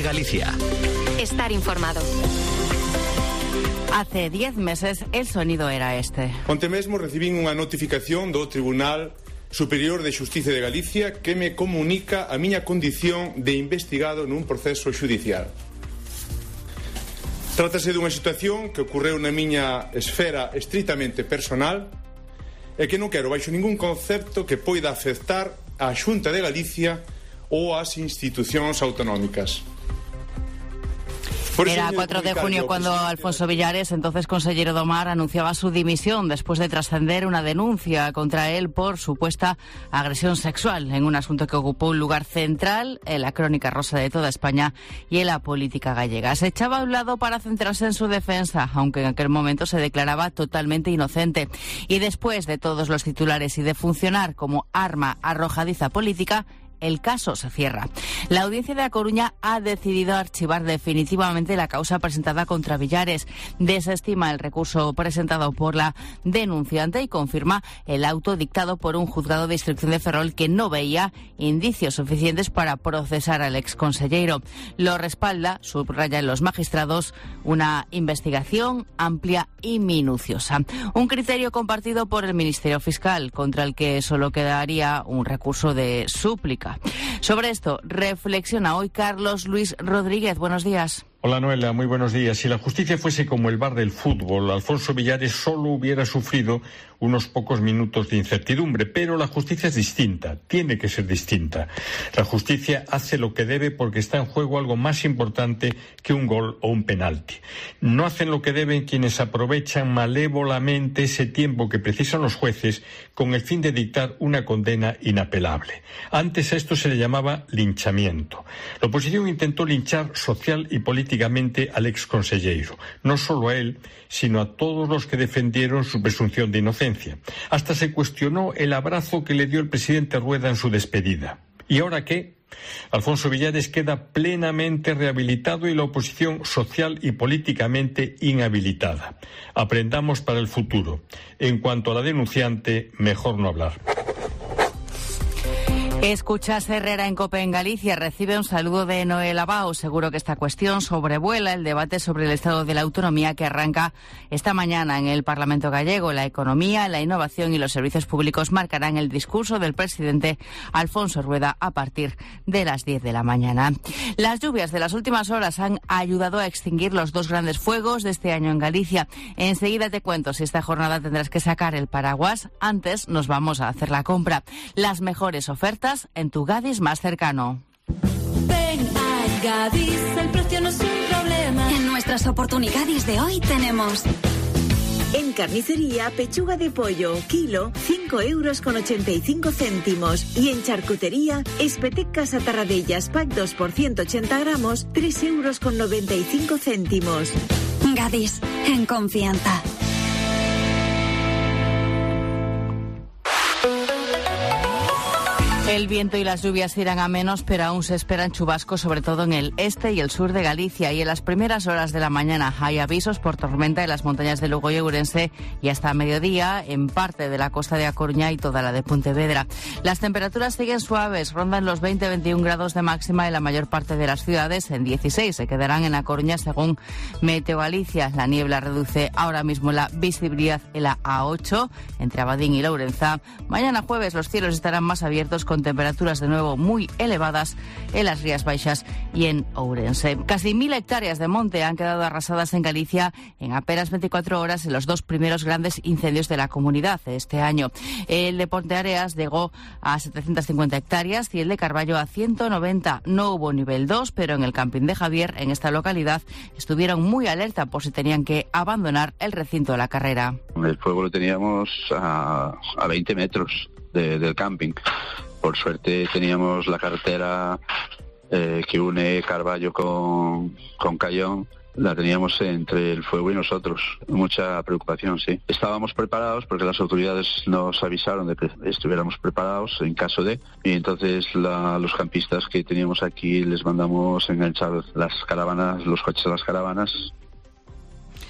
Galicia. Estar informado. Hace 10 meses el sonido era este. Onte mesmo recibín unha notificación do Tribunal Superior de Xustiza de Galicia que me comunica a miña condición de investigado nun proceso xudicial. Trátase dunha situación que ocorreu na miña esfera estritamente personal e que non quero baixo ningún concepto que poida afectar á Xunta de Galicia ou ás institucións autonómicas. Era 4 de junio cuando Alfonso Villares, entonces consejero do Mar, anunciaba su dimisión después de trascender una denuncia contra él por supuesta agresión sexual en un asunto que ocupó un lugar central en la crónica rosa de toda España y en la política gallega. Se echaba a un lado para centrarse en su defensa, aunque en aquel momento se declaraba totalmente inocente. Y después de todos los titulares y de funcionar como arma arrojadiza política, el caso se cierra. La Audiencia de A Coruña ha decidido archivar definitivamente la causa presentada contra Villares. Desestima el recurso presentado por la denunciante y confirma el auto dictado por un juzgado de instrucción de Ferrol que no veía indicios suficientes para procesar al exconsellero. Lo respalda, subrayan los magistrados, una investigación amplia y minuciosa. Un criterio compartido por el Ministerio Fiscal, contra el que solo quedaría un recurso de súplica. Sobre esto reflexiona hoy Carlos Luis Rodríguez. Buenos días. Hola Noelia, muy buenos días. Si la justicia fuese como el bar del fútbol, Alfonso Villares solo hubiera sufrido unos pocos minutos de incertidumbre, pero la justicia es distinta, tiene que ser distinta. La justicia hace lo que debe porque está en juego algo más importante que un gol o un penalti. No hacen lo que deben quienes aprovechan malévolamente ese tiempo que precisan los jueces con el fin de dictar una condena inapelable. Antes a esto se le llamaba linchamiento. La oposición intentó linchar social y políticamente al exconsellero, no solo a él, sino a todos los que defendieron su presunción de inocencia. Hasta se cuestionó el abrazo que le dio el presidente Rueda en su despedida. ¿Y ahora qué? Alfonso Villares queda plenamente rehabilitado y la oposición social y políticamente inhabilitada. Aprendamos para el futuro. En cuanto a la denunciante, mejor no hablar. Escuchas Herrera en COPE en Galicia. Recibe un saludo de Noel Abao. Seguro que esta cuestión sobrevuela el debate sobre el estado de la autonomía que arranca esta mañana en el Parlamento gallego. La economía, la innovación y los servicios públicos marcarán el discurso del presidente Alfonso Rueda a partir de las 10 de la mañana. Las lluvias de las últimas horas han ayudado a extinguir los 2 grandes fuegos de este año en Galicia. Enseguida te cuento si esta jornada tendrás que sacar el paraguas. Antes nos vamos a hacer la compra. Las mejores ofertas en tu Gadis más cercano. Ven a Gadis, el precio no es un problema. En nuestras oportunidades de hoy tenemos... En carnicería, pechuga de pollo, kilo, 5,85 €. Y en charcutería, espetecas atarradellas, pack 2 por 180 gramos, 3,95 €. Gadis, en confianza. El viento y las lluvias irán a menos, pero aún se esperan chubascos, sobre todo en el este y el sur de Galicia. Y en las primeras horas de la mañana hay avisos por tormenta en las montañas de Lugo y Ourense y hasta mediodía en parte de la costa de A Coruña y toda la de Pontevedra. Las temperaturas siguen suaves, rondan los 20-21 grados de máxima en la mayor parte de las ciudades. En 16 se quedarán en A Coruña según Meteo Galicia. La niebla reduce ahora mismo la visibilidad en la A8 entre Abadín y Lourenza. Mañana jueves los cielos estarán más abiertos con temperaturas de nuevo muy elevadas en las Rías Baixas y en Ourense. Casi 1.000 hectáreas de monte han quedado arrasadas en Galicia en apenas 24 horas en los 2 primeros grandes incendios de la comunidad este año. El de Ponteareas llegó a 750 hectáreas y el de Carballo a 190. No hubo nivel 2, pero en el camping de Javier, en esta localidad, estuvieron muy alerta por si tenían que abandonar el recinto de la carrera. El fuego lo teníamos a 20 metros del camping. Por suerte teníamos la carretera que une Carballo con Cayón, la teníamos entre el fuego y nosotros. Mucha preocupación, sí. Estábamos preparados porque las autoridades nos avisaron de que estuviéramos preparados en caso de... Y entonces los campistas que teníamos aquí les mandamos enganchar las caravanas, los coches a las caravanas.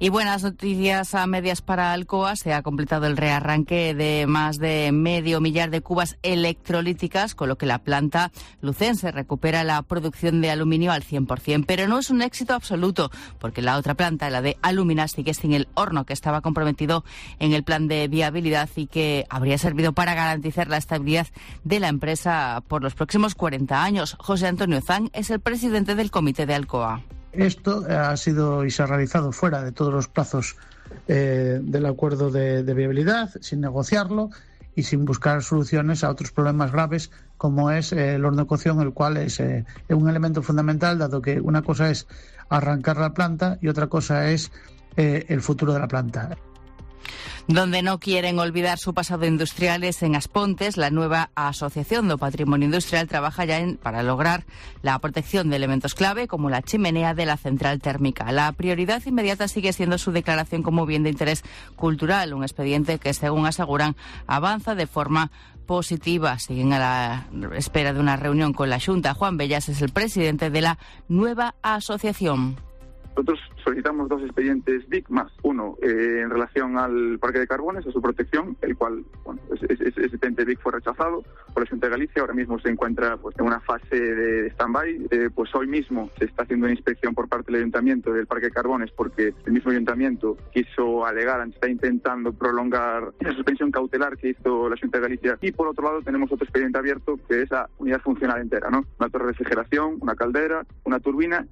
Y buenas noticias a medias para Alcoa. Se ha completado el rearranque de más de 500.000 de cubas electrolíticas, con lo que la planta lucense recupera la producción de aluminio al 100%. Pero no es un éxito absoluto, porque la otra planta, la de Aluminas, sigue sin el horno que estaba comprometido en el plan de viabilidad y que habría servido para garantizar la estabilidad de la empresa por los próximos 40 años. José Antonio Zan es el presidente del comité de Alcoa. Esto ha sido y se ha realizado fuera de todos los plazos del acuerdo de viabilidad, sin negociarlo y sin buscar soluciones a otros problemas graves como es el horno de cocción, el cual es un elemento fundamental, dado que una cosa es arrancar la planta y otra cosa es el futuro de la planta. Donde no quieren olvidar su pasado industrial es en Aspontes. La nueva Asociación do Patrimonio Industrial trabaja ya para lograr la protección de elementos clave como la chimenea de la central térmica. La prioridad inmediata sigue siendo su declaración como bien de interés cultural, un expediente que, según aseguran, avanza de forma positiva. Siguen a la espera de una reunión con la Xunta. Juan Bellas es el presidente de la nueva asociación. Nosotros solicitamos 2 expedientes BIC más uno en relación al Parque de Carbones, a su protección, el cual, ese expediente BIC fue rechazado por la Xunta de Galicia. Ahora mismo se encuentra en una fase de stand-by. Hoy mismo se está haciendo una inspección por parte del Ayuntamiento del Parque de Carbones, porque el mismo Ayuntamiento quiso alegar, está intentando prolongar la suspensión cautelar que hizo la Xunta de Galicia. Y por otro lado tenemos otro expediente abierto, que es la unidad funcional entera, ¿no? Una torre de refrigeración, una caldera, una turbina.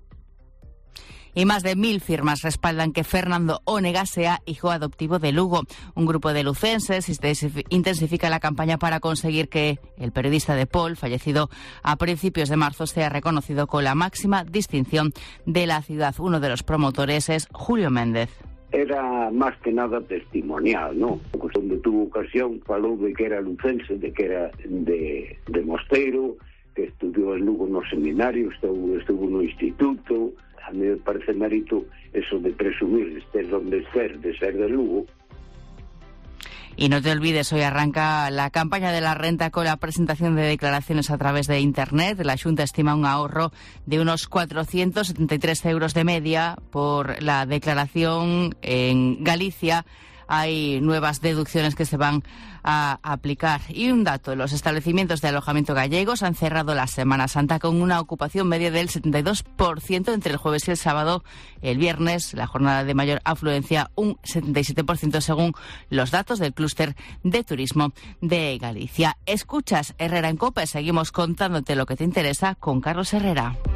Y más de 1.000 firmas respaldan que Fernando Ónega sea hijo adoptivo de Lugo. Un grupo de lucenses intensifica la campaña para conseguir que el periodista de Pol, fallecido a principios de marzo, sea reconocido con la máxima distinción de la ciudad. Uno de los promotores es Julio Méndez. Era más que nada testimonial, ¿no? Donde tuvo ocasión, falou de que era lucense, de que era de Mosteiro, que estudiou en Lugo no seminario, estuvo no instituto. A mí me parece mérito eso de presumir, estés donde estés, de ser de Lugo. Y no te olvides, hoy arranca la campaña de la renta con la presentación de declaraciones a través de Internet. La Xunta estima un ahorro de unos 473 euros de media por la declaración en Galicia. Hay nuevas deducciones que se van a aplicar. Y un dato, los establecimientos de alojamiento gallegos han cerrado la Semana Santa con una ocupación media del 72% entre el jueves y el sábado. El viernes, la jornada de mayor afluencia, un 77% según los datos del clúster de turismo de Galicia. Escuchas Herrera en Cope, seguimos contándote lo que te interesa con Carlos Herrera.